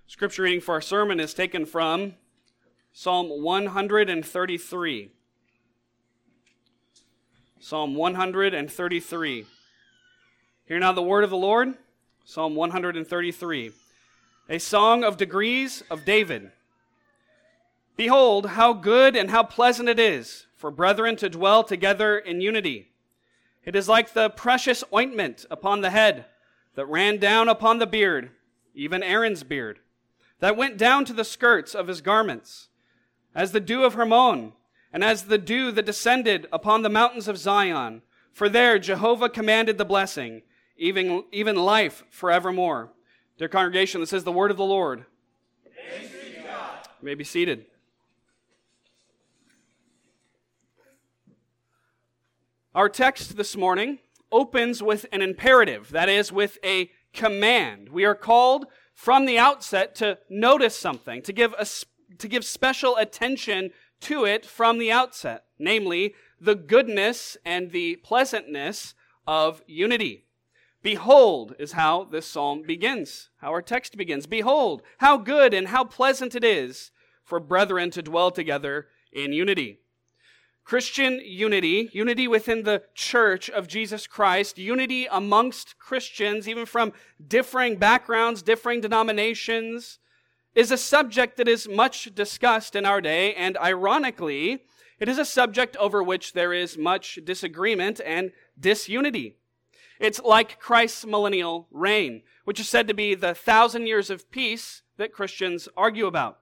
Scripture reading for our sermon is taken from Psalm 133. Psalm 133. Hear now the word of the Lord. Psalm 133. A song of degrees of David. Behold, how good and how pleasant it is for brethren to dwell together in unity. It is like the precious ointment upon the head that ran down upon the beard, even Aaron's beard, that went down to the skirts of his garments, as the dew of Hermon, and as the dew that descended upon the mountains of Zion. For there Jehovah commanded the blessing, even life forevermore. Dear congregation, this is the word of the Lord. Thanks be to God. You may be seated. Our text this morning opens with an imperative, that is, with a command. We are called from the outset to notice something, to give special attention to it from the outset, namely the goodness and the pleasantness of unity. Behold is how this psalm begins, how our text begins. Behold, how good and how pleasant it is for brethren to dwell together in unity. Christian unity, unity within the church of Jesus Christ, unity amongst Christians, even from differing backgrounds, differing denominations, is a subject that is much discussed in our day, and ironically, it is a subject over which there is much disagreement and disunity. It's like Christ's millennial reign, which is said to be the 1,000 years of peace that Christians argue about.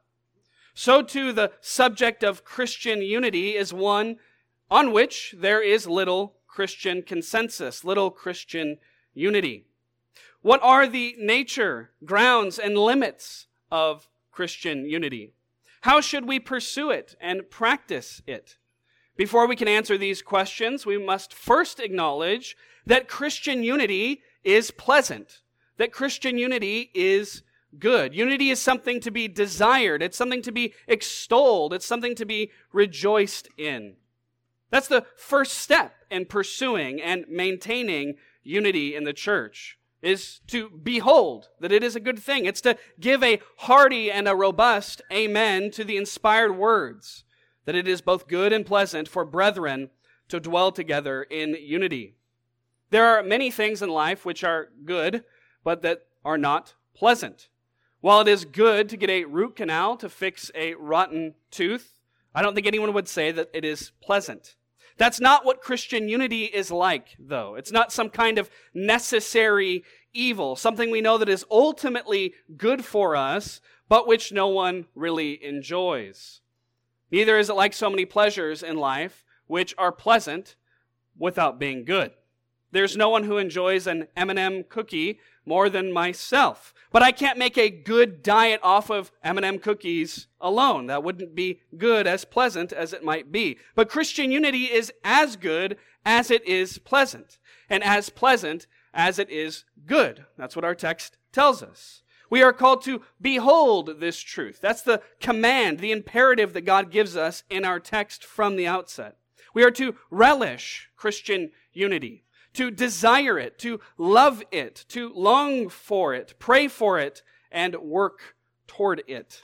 So too, the subject of Christian unity is one on which there is little Christian consensus, little Christian unity. What are the nature, grounds, and limits of Christian unity? How should we pursue it and practice it? Before we can answer these questions, we must first acknowledge that Christian unity is pleasant, that Christian unity is good. Unity is something to be desired. It's something to be extolled. It's something to be rejoiced in. That's the first step in pursuing and maintaining unity in the church, is to behold that it is a good thing. It's to give a hearty and a robust amen to the inspired words, that it is both good and pleasant for brethren to dwell together in unity. There are many things in life which are good, but that are not pleasant. While it is good to get a root canal to fix a rotten tooth, I don't think anyone would say that it is pleasant. That's not what Christian unity is like, though. It's not some kind of necessary evil, something we know that is ultimately good for us, but which no one really enjoys. Neither is it like so many pleasures in life, which are pleasant without being good. There's no one who enjoys an M&M cookie more than myself. But I can't make a good diet off of M&M cookies alone. That wouldn't be good, as pleasant as it might be. But Christian unity is as good as it is pleasant, and as pleasant as it is good. That's what our text tells us. We are called to behold this truth. That's the command, the imperative that God gives us in our text from the outset. We are to relish Christian unity, to desire it, to love it, to long for it, pray for it, and work toward it.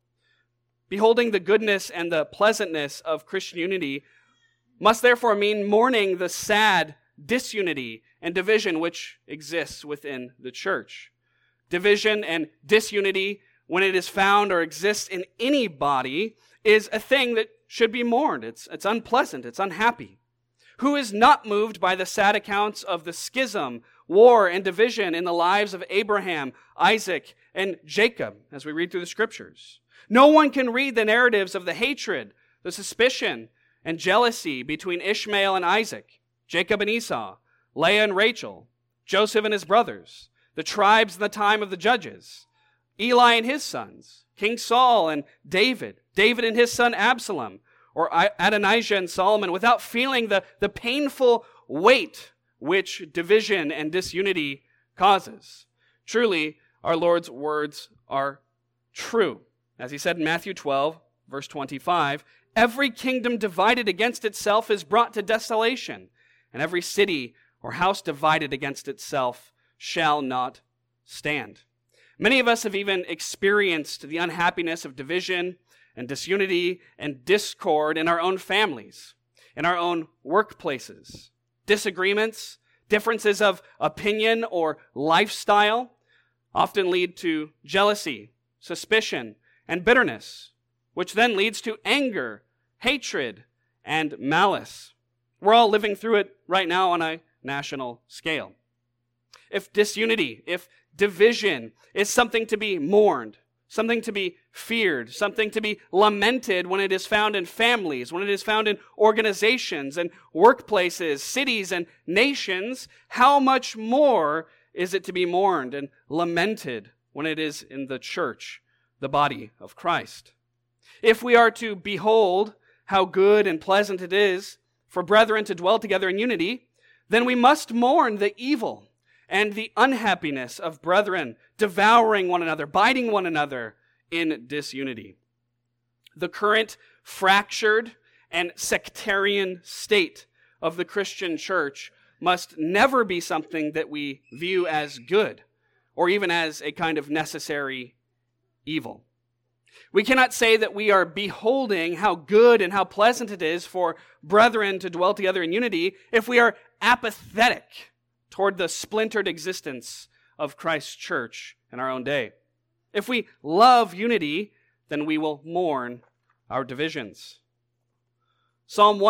Beholding the goodness and the pleasantness of Christian unity must therefore mean mourning the sad disunity and division which exists within the church. Division and disunity, when it is found or exists in any body, is a thing that should be mourned. It's unpleasant. It's unhappy. Who is not moved by the sad accounts of the schism, war, and division in the lives of Abraham, Isaac, and Jacob, as we read through the Scriptures? No one can read the narratives of the hatred, the suspicion, and jealousy between Ishmael and Isaac, Jacob and Esau, Leah and Rachel, Joseph and his brothers, the tribes in the time of the judges, Eli and his sons, King Saul and David, David and his son Absalom, or Adonijah and Solomon, without feeling the painful weight which division and disunity causes. Truly, our Lord's words are true. As he said in Matthew 12, verse 25, every kingdom divided against itself is brought to desolation, and every city or house divided against itself shall not stand. Many of us have even experienced the unhappiness of division and disunity and discord in our own families, in our own workplaces. Disagreements, differences of opinion or lifestyle often lead to jealousy, suspicion, and bitterness, which then leads to anger, hatred, and malice. We're all living through it right now on a national scale. If disunity, if division is something to be mourned, something to be feared, something to be lamented when it is found in families, when it is found in organizations and workplaces, cities and nations, how much more is it to be mourned and lamented when it is in the church, the body of Christ? If we are to behold how good and pleasant it is for brethren to dwell together in unity, then we must mourn the evil and the unhappiness of brethren devouring one another, biting one another in disunity. The current fractured and sectarian state of the Christian church must never be something that we view as good or even as a kind of necessary evil. We cannot say that we are beholding how good and how pleasant it is for brethren to dwell together in unity if we are apathetic toward the splintered existence of Christ's church in our own day. If we love unity, then we will mourn our divisions. Psalm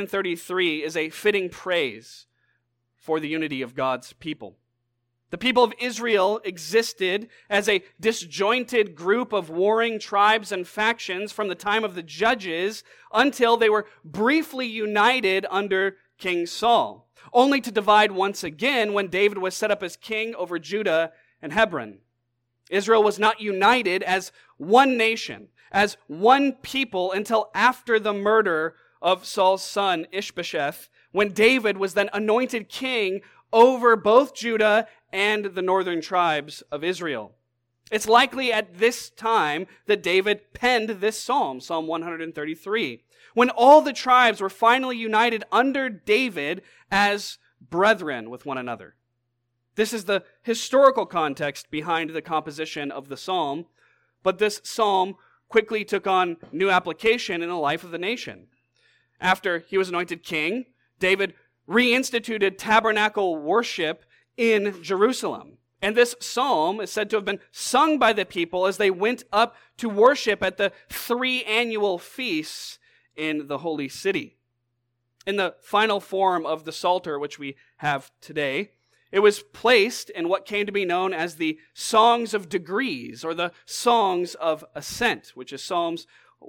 133 is a fitting praise for the unity of God's people. The people of Israel existed as a disjointed group of warring tribes and factions from the time of the judges until they were briefly united under King Saul, only to divide once again when David was set up as king over Judah and Hebron. Israel was not united as one nation, as one people until after the murder of Saul's son Ishbosheth, when David was then anointed king over both Judah and the northern tribes of Israel. It's likely at this time that David penned this psalm, Psalm 133, when all the tribes were finally united under David as brethren with one another. This is the historical context behind the composition of the psalm, but this psalm quickly took on new application in the life of the nation. After he was anointed king, David reinstituted tabernacle worship in Jerusalem. And this psalm is said to have been sung by the people as they went up to worship at the 3 annual feasts in the holy city. In the final form of the Psalter, which we have today, it was placed in what came to be known as the Songs of Degrees, or the Songs of Ascent, which is Psalms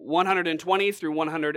120 through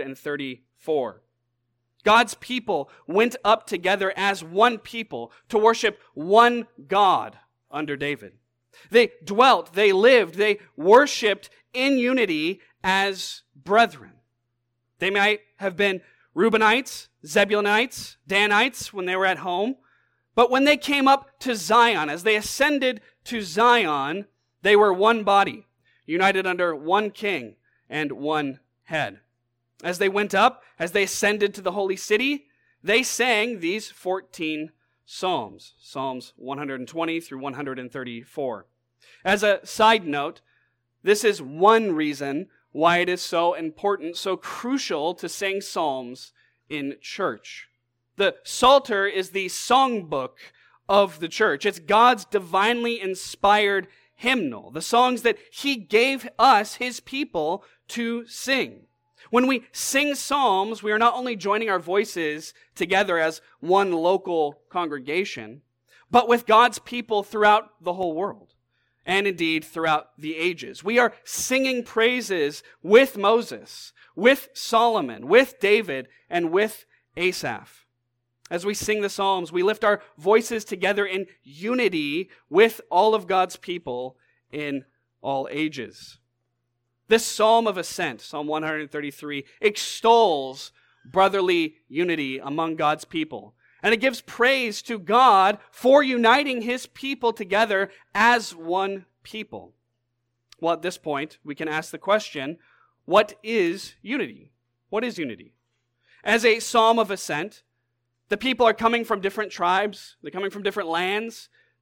134. God's people went up together as one people to worship one God under David. They dwelt, they lived, they worshiped in unity as brethren. They might have been Reubenites, Zebulunites, Danites when they were at home, but when they came up to Zion, as they ascended to Zion, they were one body, united under one king and one head. As they went up, as they ascended to the holy city, they sang these 14 psalms, Psalms 120 through 134. As a side note, this is one reason why it is so important, so crucial to sing psalms in church. The Psalter is the songbook of the church. It's God's divinely inspired hymnal, the songs that He gave us, His people, to sing. When we sing psalms, we are not only joining our voices together as one local congregation, but with God's people throughout the whole world, and indeed throughout the ages. We are singing praises with Moses, with Solomon, with David, and with Asaph. As we sing the psalms, we lift our voices together in unity with all of God's people in all ages. This Psalm of Ascent, Psalm 133, extols brotherly unity among God's people. And it gives praise to God for uniting His people together as one people. Well, at this point, we can ask the question, what is unity? What is unity? As a Psalm of Ascent, the people are coming from different tribes, they're coming from different lands,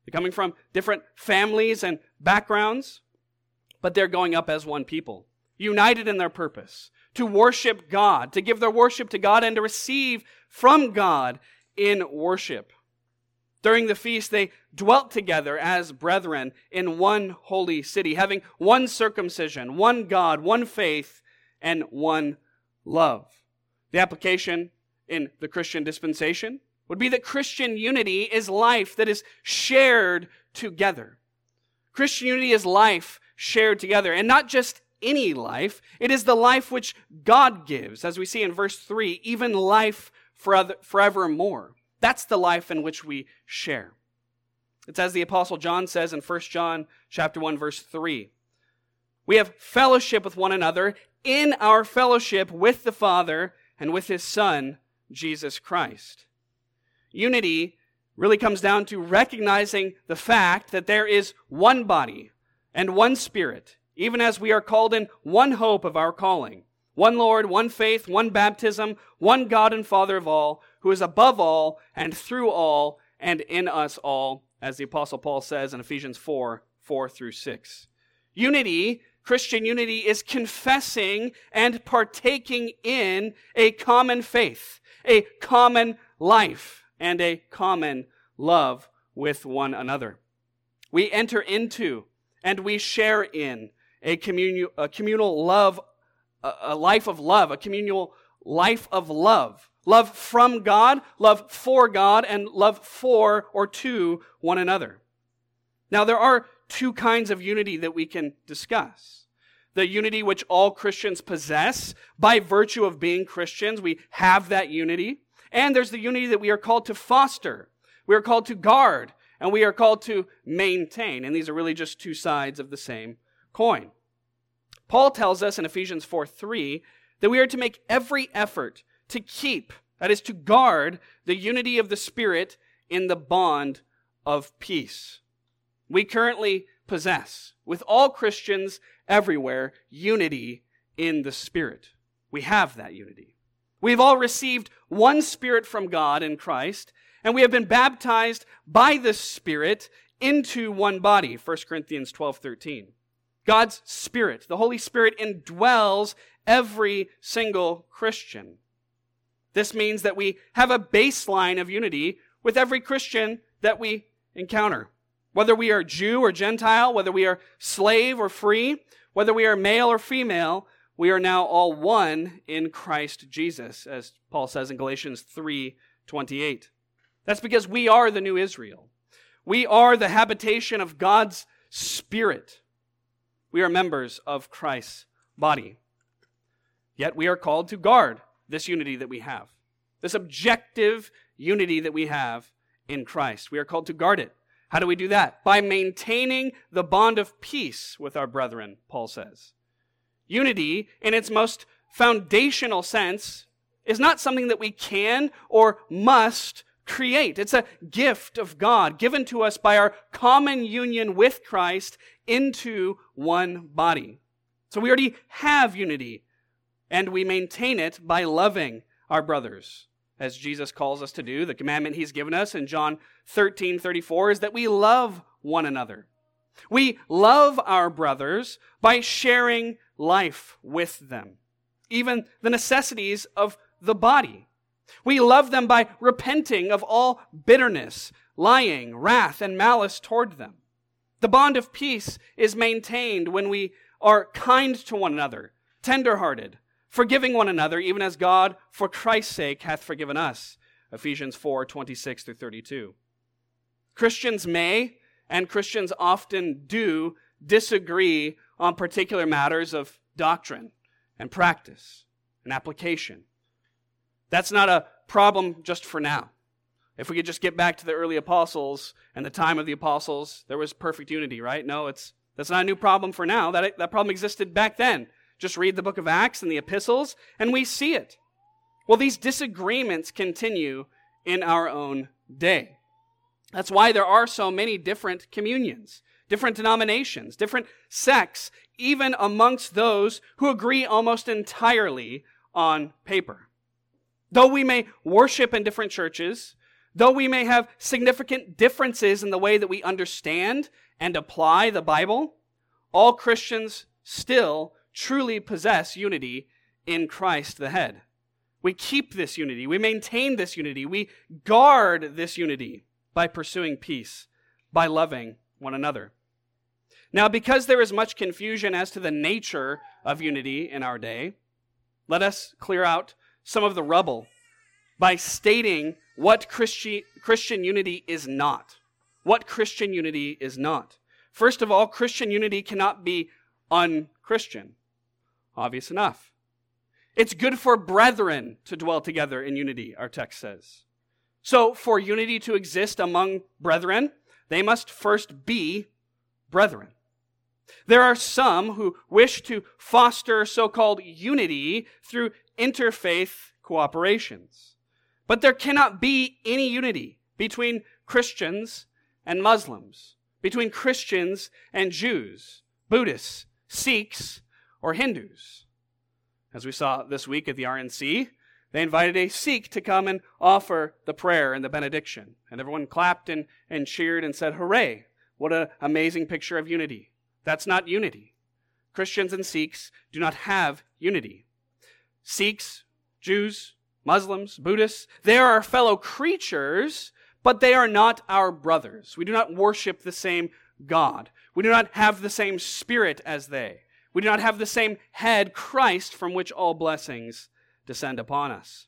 They're coming from different families and backgrounds, but they're going up as one people, united in their purpose, to worship God, to give their worship to God, and to receive from God in worship. During the feast, they dwelt together as brethren in one holy city, having one circumcision, one God, one faith, and one love. The application in the Christian dispensation would be that Christian unity is life that is shared together. Christian unity is life shared together, and not just any life. It is the life which God gives, as we see in verse 3, even life forevermore. That's the life in which we share. It's as the Apostle John says in 1 John chapter 1, verse 3. We have fellowship with one another in our fellowship with the Father and with His Son, Jesus Christ. Unity really comes down to recognizing the fact that there is one body and one Spirit, even as we are called in one hope of our calling. One Lord, one faith, one baptism, one God and Father of all, who is above all and through all and in us all, as the Apostle Paul says in Ephesians 4:4-6. Unity, Christian unity, is confessing and partaking in a common faith, a common life, and a common love with one another. We enter into and we share in a communal love, a life of love, a communal life of love. Love from God, love for God, and love for or to one another. Now, there are two kinds of unity that we can discuss. The unity which all Christians possess by virtue of being Christians. We have that unity. And there's the unity that we are called to foster. We are called to guard, and we are called to maintain. And these are really just two sides of the same coin. Paul tells us in Ephesians 4:3 that we are to make every effort to keep, that is to guard, the unity of the Spirit in the bond of peace. We currently possess, with all Christians everywhere, unity in the Spirit. We have that unity. We've all received one Spirit from God in Christ, and we have been baptized by the Spirit into one body, 1 Corinthians 12:13. God's Spirit, the Holy Spirit, indwells every single Christian. This means that we have a baseline of unity with every Christian that we encounter. Whether we are Jew or Gentile, whether we are slave or free, whether we are male or female, we are now all one in Christ Jesus, as Paul says in Galatians 3:28. That's because we are the new Israel. We are the habitation of God's Spirit. We are members of Christ's body. Yet we are called to guard this unity that we have, this objective unity that we have in Christ. We are called to guard it. How do we do that? By maintaining the bond of peace with our brethren, Paul says. Unity, in its most foundational sense, is not something that we can or must create. It's a gift of God given to us by our common union with Christ into one body. So we already have unity, and we maintain it by loving our brothers, as Jesus calls us to do. The commandment He's given us in John 13:34 is that we love one another. We love our brothers by sharing life with them, even the necessities of the body. We love them by repenting of all bitterness, lying, wrath, and malice toward them. The bond of peace is maintained when we are kind to one another, tender-hearted, forgiving one another, even as God, for Christ's sake, hath forgiven us. Ephesians 4:26-32. Christians may, and Christians often do, disagree on particular matters of doctrine and practice and application. That's not a problem just for now. If we could just get back to the early apostles and the time of the apostles, there was perfect unity, right? No, that's not a new problem for now. That problem existed back then. Just read the book of Acts and the epistles, and we see it. Well, these disagreements continue in our own day. That's why there are so many different communions, different denominations, different sects, even amongst those who agree almost entirely on paper. Though we may worship in different churches, Though we may have significant differences in the way that we understand and apply the Bible, all Christians still truly possess unity in Christ the head. We keep this unity. We maintain this unity. We guard this unity by pursuing peace, by loving one another. Now, because there is much confusion as to the nature of unity in our day, let us clear out some of the rubble by stating what Christian unity is not. What Christian unity is not. First of all, Christian unity cannot be unchristian. Obvious enough. It's good for brethren to dwell together in unity, our text says. So, for unity to exist among brethren, they must first be brethren. There are some who wish to foster so-called unity through interfaith cooperations. But there cannot be any unity between Christians and Muslims, between Christians and Jews, Buddhists, Sikhs, or Hindus. As we saw this week at the RNC, they invited a Sikh to come and offer the prayer and the benediction. And everyone clapped and cheered and said, "Hooray, what an amazing picture of unity." That's not unity. Christians and Sikhs do not have unity. Sikhs, Jews, Muslims, Buddhists, they are our fellow creatures, but they are not our brothers. We do not worship the same God. We do not have the same spirit as they. We do not have the same head, Christ, from which all blessings descend upon us.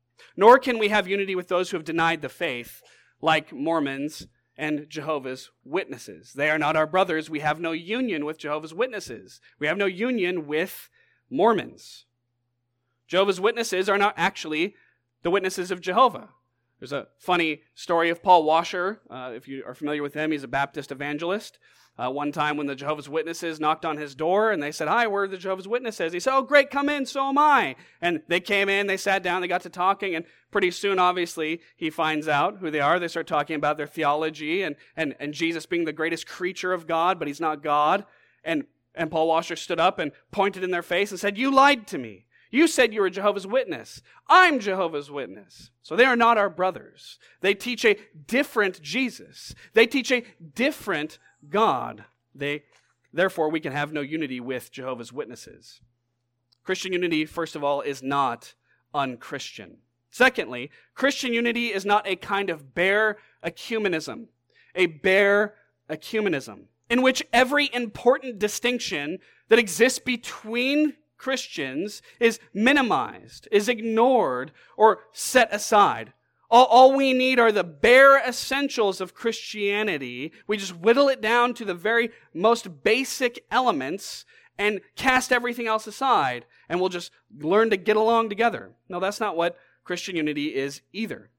Nor can we have unity with those who have denied the faith, like Mormons and Jehovah's Witnesses. They are not our brothers. We have no union with Jehovah's Witnesses. We have no union with Mormons. Jehovah's Witnesses are not actually the witnesses of Jehovah. There's a funny story of Paul Washer. If you are familiar with him, he's a Baptist evangelist. One time when the Jehovah's Witnesses knocked on his door and they said, "Hi, we're the Jehovah's Witnesses." He said, "Oh, great, come in, so am I." And they came in, they sat down, they got to talking, and pretty soon, obviously, he finds out who they are. They start talking about their theology and Jesus being the greatest creature of God, but he's not God. And Paul Washer stood up and pointed in their face and said, "You lied to me. You said you were Jehovah's Witness. I'm Jehovah's Witness." So they are not our brothers. They teach a different Jesus. They teach a different God. Therefore, we can have no unity with Jehovah's Witnesses. Christian unity, first of all, is not unchristian. Secondly, Christian unity is not a kind of bare ecumenism. A bare ecumenism in which every important distinction that exists between Christians is minimized, is ignored, or set aside. All we need are the bare essentials of Christianity. We just whittle it down to the very most basic elements and cast everything else aside, and we'll just learn to get along together. No, that's not what Christian unity is either.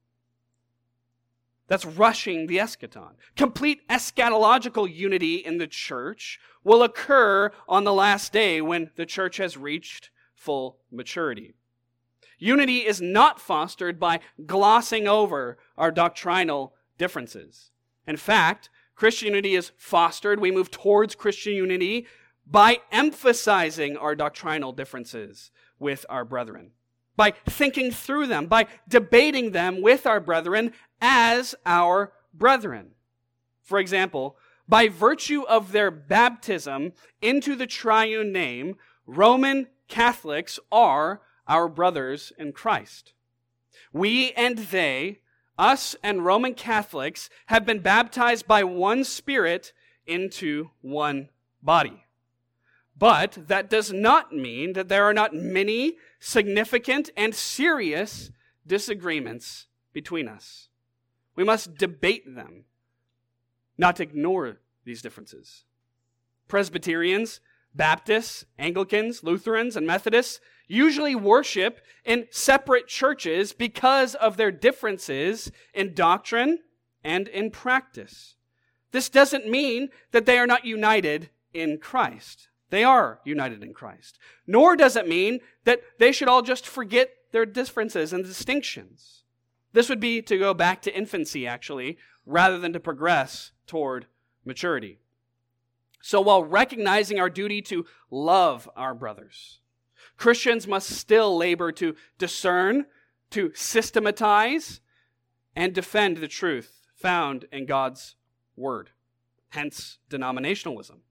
That's rushing the eschaton. Complete eschatological unity in the church will occur on the last day when the church has reached full maturity. Unity is not fostered by glossing over our doctrinal differences. In fact, Christian unity is fostered, we move towards Christian unity by emphasizing our doctrinal differences with our brethren, by thinking through them, by debating them with our brethren as our brethren. For example, by virtue of their baptism into the triune name, Roman Catholics are our brothers in Christ. We and they, us and Roman Catholics, have been baptized by one Spirit into one body. But that does not mean that there are not many significant and serious disagreements between us. We must debate them, not ignore these differences. Presbyterians, Baptists, Anglicans, Lutherans, and Methodists usually worship in separate churches because of their differences in doctrine and in practice. This doesn't mean that they are not united in Christ. They are united in Christ. Nor does it mean that they should all just forget their differences and distinctions. This would be to go back to infancy, actually, rather than to progress toward maturity. So while recognizing our duty to love our brothers, Christians must still labor to discern, to systematize, and defend the truth found in God's word, hence denominationalism.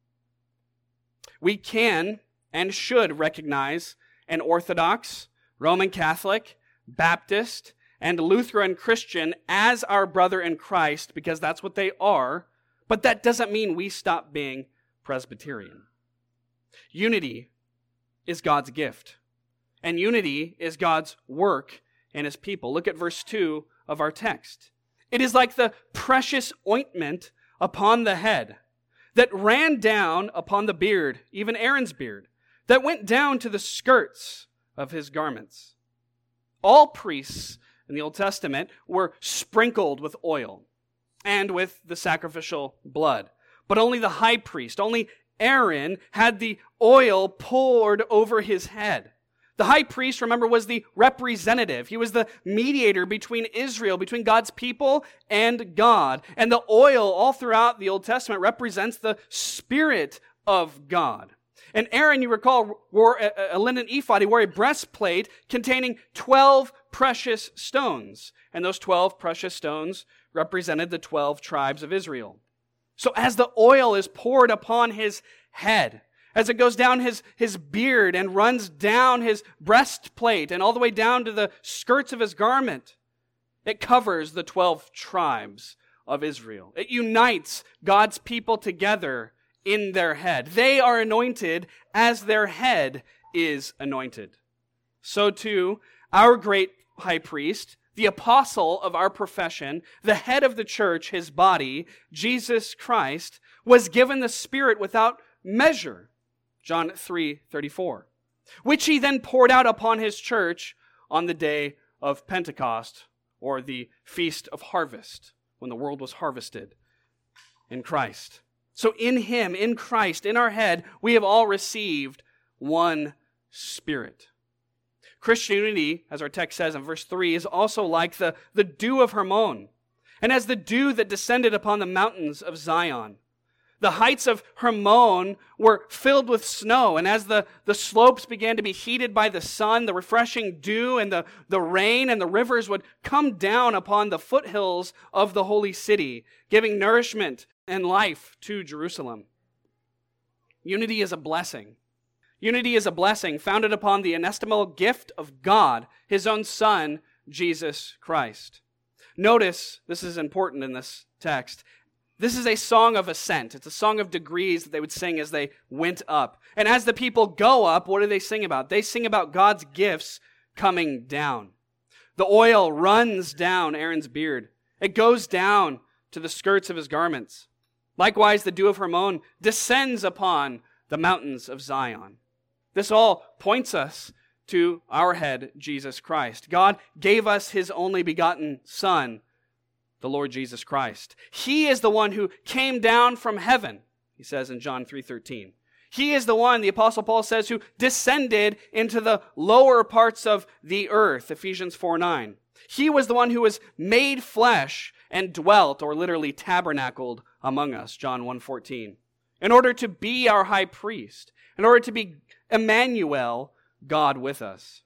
We can and should recognize an Orthodox, Roman Catholic, Baptist, and Lutheran Christian as our brother in Christ because that's what they are, but that doesn't mean we stop being Presbyterian. Unity is God's gift, and unity is God's work in his people. Look at verse 2 of our text. It is like the precious ointment upon the head that ran down upon the beard, even Aaron's beard, that went down to the skirts of his garments. All priests in the Old Testament were sprinkled with oil and with the sacrificial blood. But only the high priest, only Aaron, had the oil poured over his head. The high priest, remember, was the representative. He was the mediator between Israel, between God's people and God. And the oil all throughout the Old Testament represents the Spirit of God. And Aaron, you recall, wore a linen ephod. He wore a breastplate containing 12 precious stones. And those 12 precious stones represented the 12 tribes of Israel. So as the oil is poured upon his head, as it goes down his beard and runs down his breastplate and all the way down to the skirts of his garment, it covers the 12 tribes of Israel. It unites God's people together in their head. They are anointed as their head is anointed. So too, our great high priest, the apostle of our profession, the head of the church, his body, Jesus Christ, was given the Spirit without measure, John 3:34, which he then poured out upon his church on the day of Pentecost, or the Feast of Harvest, when the world was harvested in Christ. So in him, in Christ, in our head, we have all received one Spirit. Christian unity, as our text says in verse 3, is also like the dew of Hermon, and as the dew that descended upon the mountains of Zion. The heights of Hermon were filled with snow, and as the slopes began to be heated by the sun, the refreshing dew and the rain and the rivers would come down upon the foothills of the holy city, giving nourishment and life to Jerusalem. Unity is a blessing. Unity is a blessing founded upon the inestimable gift of God, his own Son, Jesus Christ. Notice, this is important in this text, this is a song of ascent. It's a song of degrees that they would sing as they went up. And as the people go up, what do they sing about? They sing about God's gifts coming down. The oil runs down Aaron's beard. It goes down to the skirts of his garments. Likewise, the dew of Hermon descends upon the mountains of Zion. This all points us to our head, Jesus Christ. God gave us his only begotten Son, the Lord Jesus Christ. He is the one who came down from heaven, he says in John 3:13. He is the one, the Apostle Paul says, who descended into the lower parts of the earth, Ephesians 4:9. He was the one who was made flesh and dwelt, or literally tabernacled, among us, John 1:14. In order to be our high priest, in order to be Emmanuel, God with us.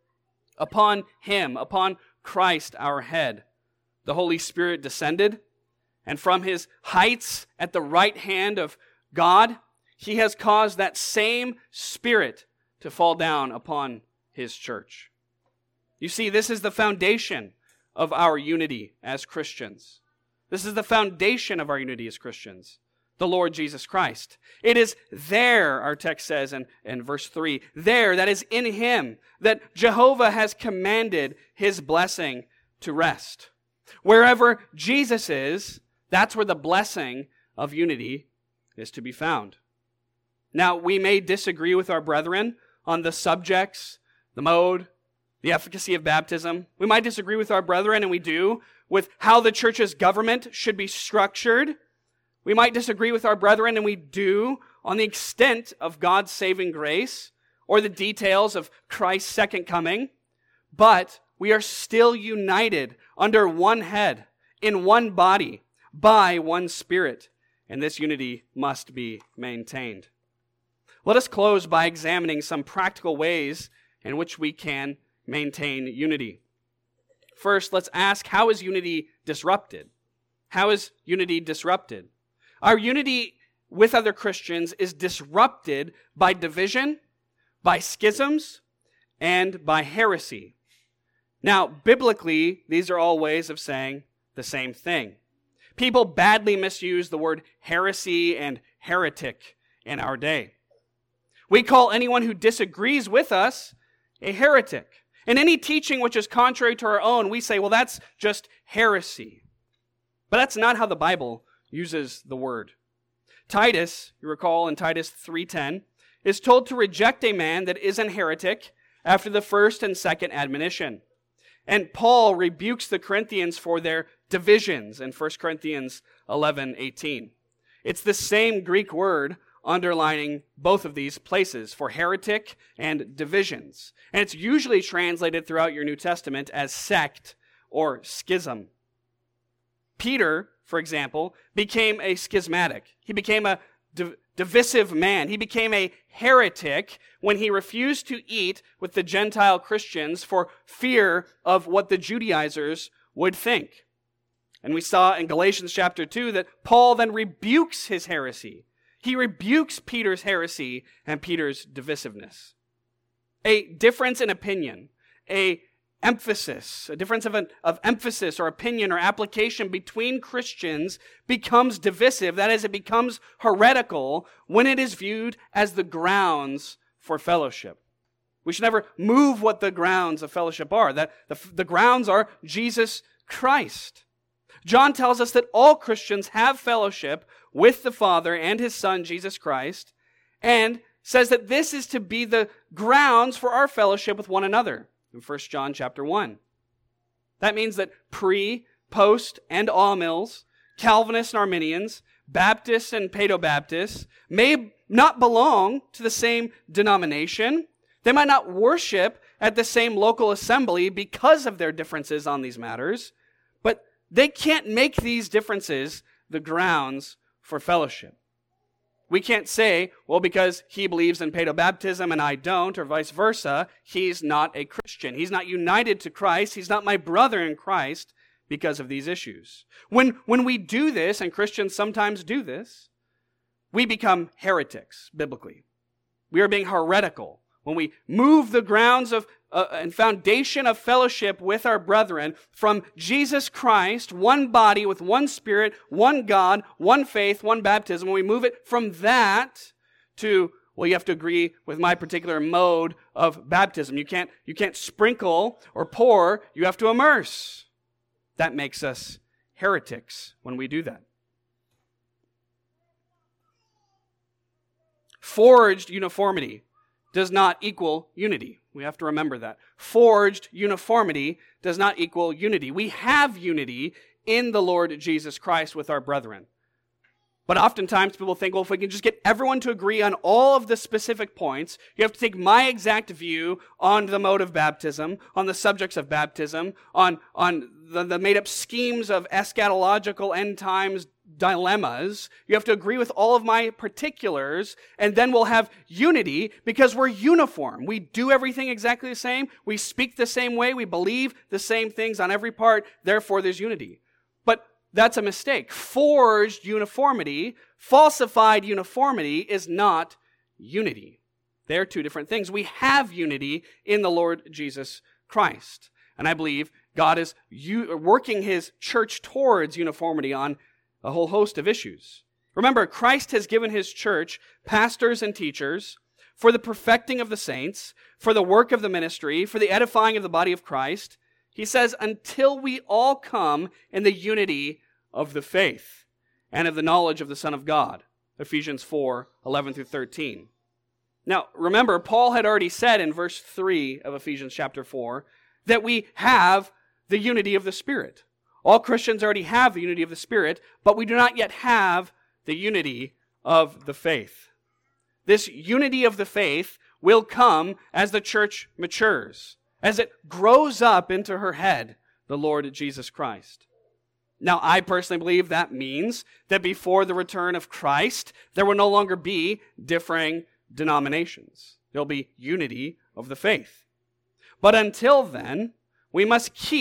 Upon him, upon Christ our head, the Holy Spirit descended, and from his heights at the right hand of God, he has caused that same Spirit to fall down upon his church. You see, this is the foundation of our unity as Christians. This is the foundation of our unity as Christians, the Lord Jesus Christ. It is there, our text says in verse 3, there, that is in him, that Jehovah has commanded his blessing to rest. Wherever Jesus is, that's where the blessing of unity is to be found. Now, we may disagree with our brethren on the subjects, the mode, the efficacy of baptism. We might disagree with our brethren, and we do, with how the church's government should be structured. We might disagree with our brethren, and we do, on the extent of God's saving grace or the details of Christ's second coming. But we are still united under one head, in one body, by one Spirit, and this unity must be maintained. Let us close by examining some practical ways in which we can maintain unity. First, let's ask, how is unity disrupted? How is unity disrupted? Our unity with other Christians is disrupted by division, by schisms, and by heresy. Now, biblically, these are all ways of saying the same thing. People badly misuse the word heresy and heretic in our day. We call anyone who disagrees with us a heretic. And any teaching which is contrary to our own, we say, well, that's just heresy. But that's not how the Bible uses the word. Titus, you recall in Titus 3:10, is told to reject a man that is an heretic after the first and second admonition. And Paul rebukes the Corinthians for their divisions in 1 Corinthians 11:18. It's the same Greek word underlining both of these places for heretic and divisions. And it's usually translated throughout your New Testament as sect or schism. Peter, for example, became a schismatic. He became a divisive man. He became a heretic when he refused to eat with the Gentile Christians for fear of what the Judaizers would think. And we saw in Galatians chapter 2 that Paul then rebukes his heresy. He rebukes Peter's heresy and Peter's divisiveness. A difference in opinion, a difference of emphasis or opinion or application between Christians becomes divisive. That is, it becomes heretical when it is viewed as the grounds for fellowship. We should never move what the grounds of fellowship are. That the grounds are Jesus Christ. John tells us that all Christians have fellowship with the Father and His Son, Jesus Christ, and says that this is to be the grounds for our fellowship with one another in 1 John chapter 1. That means that pre, post, and all-mills, Calvinists and Arminians, Baptists and Paedo-Baptists may not belong to the same denomination. They might not worship at the same local assembly because of their differences on these matters, but they can't make these differences the grounds for fellowship. We can't say, well, because he believes in paedobaptism and I don't, or vice versa, he's not a Christian. He's not united to Christ. He's not my brother in Christ because of these issues. When we do this, and Christians sometimes do this, we become heretics, biblically. We are being heretical when we move the grounds of and foundation of fellowship with our brethren from Jesus Christ, one body with one Spirit, one God, one faith, one baptism. When we move it from that to, well, you have to agree with my particular mode of baptism. You can't sprinkle or pour, you have to immerse. That makes us heretics when we do that. Forged uniformity does not equal unity. We have to remember that. Forged uniformity does not equal unity. We have unity in the Lord Jesus Christ with our brethren. But oftentimes people think, well, if we can just get everyone to agree on all of the specific points, you have to take my exact view on the mode of baptism, on the subjects of baptism, on the made-up schemes of eschatological end times dilemmas. You have to agree with all of my particulars, and then we'll have unity because we're uniform. We do everything exactly the same. We speak the same way. We believe the same things on every part. Therefore, there's unity. But that's a mistake. Forged uniformity, falsified uniformity is not unity. They're two different things. We have unity in the Lord Jesus Christ. And I believe God is working His church towards uniformity on a whole host of issues. Remember, Christ has given His church pastors and teachers for the perfecting of the saints, for the work of the ministry, for the edifying of the body of Christ. He says, until we all come in the unity of the faith and of the knowledge of the Son of God. Ephesians 4:11-13. Now, remember, Paul had already said in verse 3 of Ephesians chapter 4 that we have the unity of the Spirit. All Christians already have the unity of the Spirit, but we do not yet have the unity of the faith. This unity of the faith will come as the church matures, as it grows up into her head, the Lord Jesus Christ. Now, I personally believe that means that before the return of Christ, there will no longer be differing denominations. There will be unity of the faith. But until then, we must keep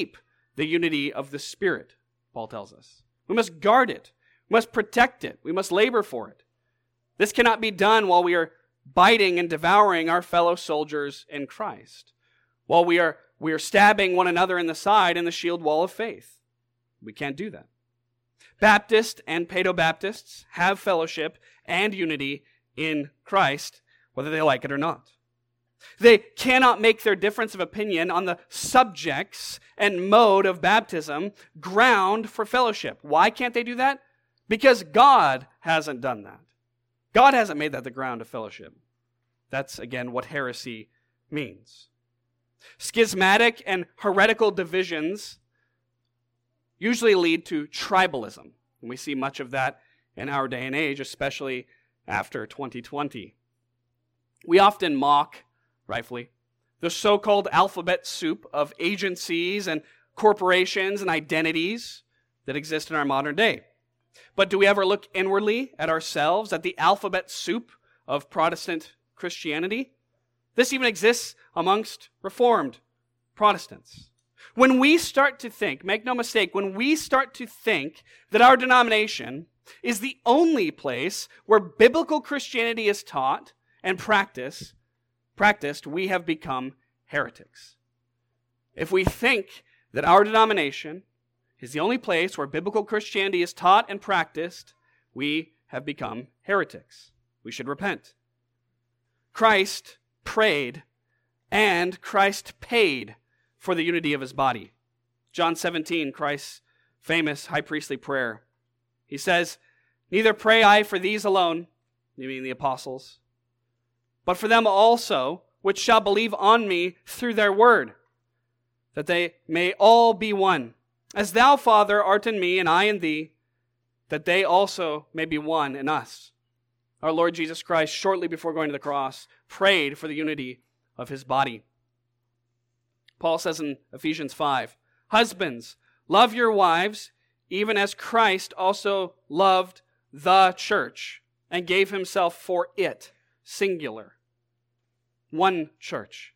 the unity of the Spirit, Paul tells us. We must guard it. We must protect it. We must labor for it. This cannot be done while we are biting and devouring our fellow soldiers in Christ, while we are stabbing one another in the side in the shield wall of faith. We can't do that. Baptists and Paedo-Baptists have fellowship and unity in Christ, whether they like it or not. They cannot make their difference of opinion on the subjects and mode of baptism ground for fellowship. Why can't they do that? Because God hasn't done that. God hasn't made that the ground of fellowship. That's, again, what heresy means. Schismatic and heretical divisions usually lead to tribalism. And we see much of that in our day and age, especially after 2020. We often mock, rightfully, the so-called alphabet soup of agencies and corporations and identities that exist in our modern day. But do we ever look inwardly at ourselves, at the alphabet soup of Protestant Christianity? This even exists amongst Reformed Protestants. When we start to think, make no mistake, when we start to think that our denomination is the only place where biblical Christianity is taught and practiced, we have become heretics. If we think that our denomination is the only place where biblical Christianity is taught and practiced, we have become heretics. We should repent. Christ prayed and Christ paid for the unity of his body. John 17, Christ's famous high priestly prayer. He says, "Neither pray I for these alone," you mean the apostles, "but for them also which shall believe on me through their word, that they may all be one. As thou, Father, art in me and I in thee, that they also may be one in us." Our Lord Jesus Christ, shortly before going to the cross, prayed for the unity of his body. Paul says in Ephesians 5, "Husbands, love your wives, even as Christ also loved the church and gave himself for it," singular. One church.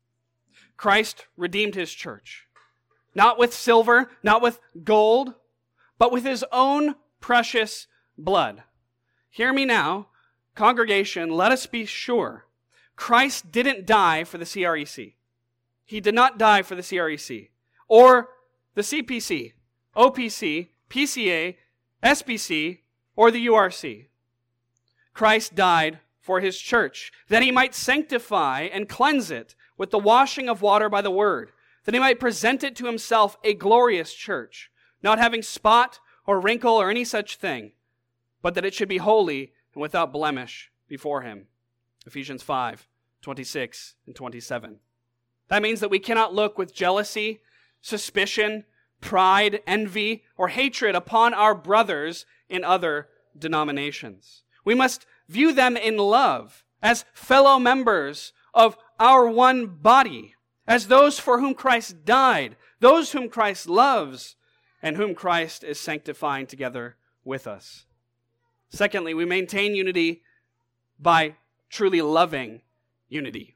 Christ redeemed his church, not with silver, not with gold, but with his own precious blood. Hear me now, congregation, let us be sure. Christ didn't die for the CREC. He did not die for the CREC, or the CPC, OPC, PCA, SBC, or the URC. Christ died for his church, that he might sanctify and cleanse it with the washing of water by the word, that he might present it to himself a glorious church, not having spot or wrinkle or any such thing, but that it should be holy and without blemish before him. Ephesians 5, 26 and 27. That means that we cannot look with jealousy, suspicion, pride, envy, or hatred upon our brothers in other denominations. We must view them in love as fellow members of our one body, as those for whom Christ died, those whom Christ loves, and whom Christ is sanctifying together with us. Secondly, we maintain unity by truly loving unity.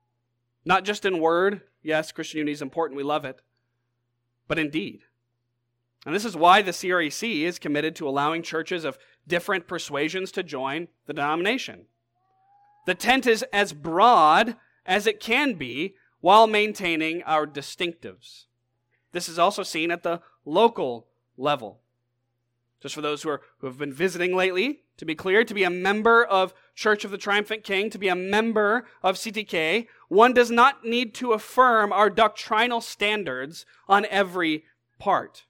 Not just in word. Yes, Christian unity is important. We love it. But in deed. And this is why the CREC is committed to allowing churches of different persuasions to join the denomination. The tent is as broad as it can be while maintaining our distinctives. This is also seen at the local level. Just for those who have been visiting lately, to be clear, to be a member of Church of the Triumphant King, to be a member of CTK, one does not need to affirm our doctrinal standards on every part,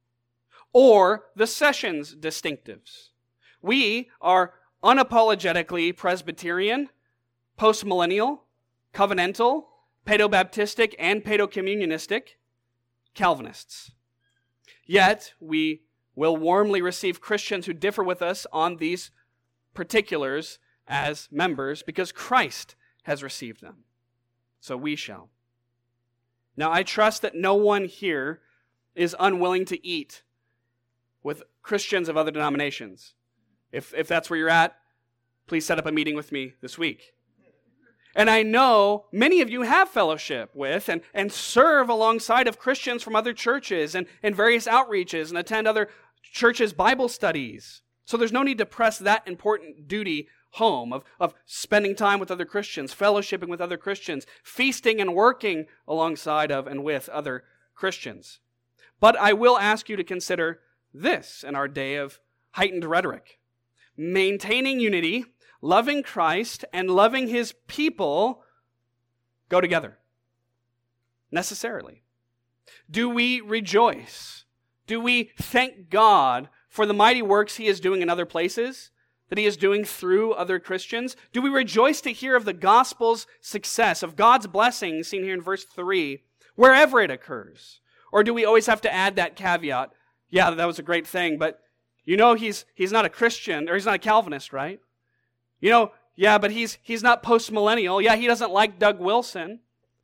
or the session's distinctives. We are unapologetically Presbyterian, postmillennial, covenantal, Paedo-Baptistic, and Paedo-Communionistic Calvinists. Yet, we will warmly receive Christians who differ with us on these particulars as members because Christ has received them. So we shall. Now, I trust that no one here is unwilling to eat with Christians of other denominations. If that's where you're at, please set up a meeting with me this week. And I know many of you have fellowship with and serve alongside of Christians from other churches and various outreaches and attend other churches' Bible studies. So there's no need to press that important duty home of spending time with other Christians, fellowshipping with other Christians, feasting and working alongside of and with other Christians. But I will ask you to consider this in our day of heightened rhetoric. Maintaining unity, loving Christ, and loving His people go together, necessarily. Do we rejoice? Do we thank God for the mighty works He is doing in other places, that He is doing through other Christians? Do we rejoice to hear of the gospel's success, of God's blessings, seen here in verse 3, wherever it occurs? Or do we always have to add that caveat, yeah, that was a great thing, but you know he's not a Christian, or he's not a Calvinist, right? You know, yeah, but he's not post-millennial. Yeah, he doesn't like Doug Wilson.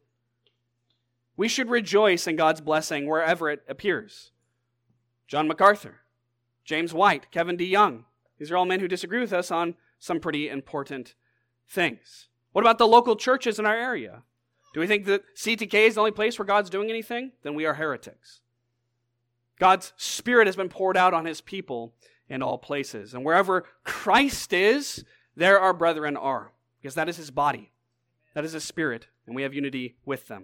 We should rejoice in God's blessing wherever it appears. John MacArthur, James White, Kevin DeYoung. These are all men who disagree with us on some pretty important things. What about the local churches in our area? Do we think that CTK is the only place where God's doing anything? Then we are heretics. God's Spirit has been poured out on His people in all places. And wherever Christ is, there our brethren are, because that is His body. That is His Spirit, and we have unity with them.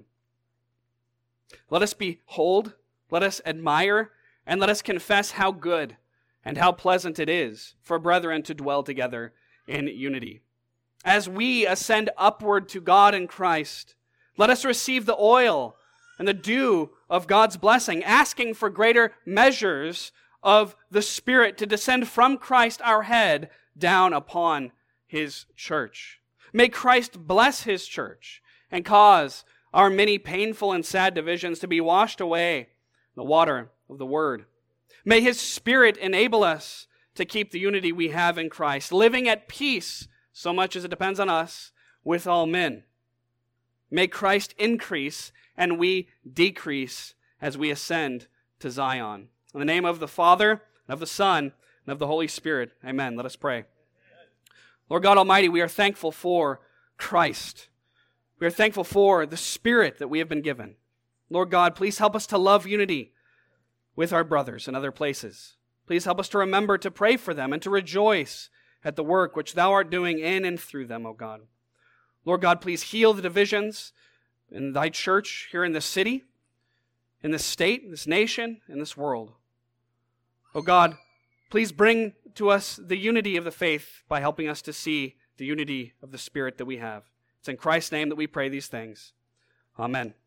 Let us behold, let us admire, and let us confess how good and how pleasant it is for brethren to dwell together in unity. As we ascend upward to God in Christ, let us receive the oil and the dew of God's blessing, asking for greater measures of the Spirit to descend from Christ our head down upon His church. May Christ bless His church and cause our many painful and sad divisions to be washed away in the water of the Word. May His Spirit enable us to keep the unity we have in Christ, living at peace, so much as it depends on us, with all men. May Christ increase and we decrease as we ascend to Zion. In the name of the Father, and of the Son, and of the Holy Spirit, amen. Let us pray. Lord God Almighty, we are thankful for Christ. We are thankful for the Spirit that we have been given. Lord God, please help us to love unity with our brothers in other places. Please help us to remember to pray for them and to rejoice at the work which Thou art doing in and through them, O God. Lord God, please heal the divisions in Thy church here in this city, in this state, this nation, in this world. O God, please bring to us the unity of the faith by helping us to see the unity of the Spirit that we have. It's in Christ's name that we pray these things. Amen.